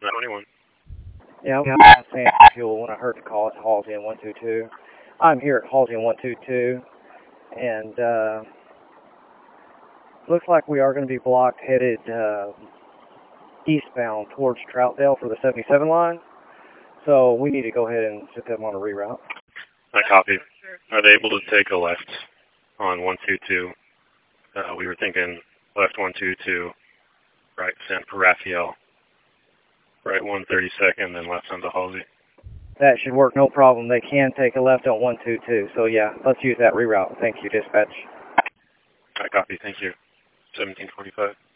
21. Yeah, I'm saying fuel when I heard the call. It's Halsey in 122. I'm here at Halsey in 122, and looks like we are going to be blocked headed eastbound towards Troutdale for the 77 line. So we need to go ahead and set them on a reroute. I copy. Are they able to take a left on 122? We were thinking left 122, right San Raphael, right 132nd, then left onto Halsey. That should work, no problem. They can take a left on 122. So yeah, let's use that reroute. Thank you, dispatch. I copy. Thank you. 1745.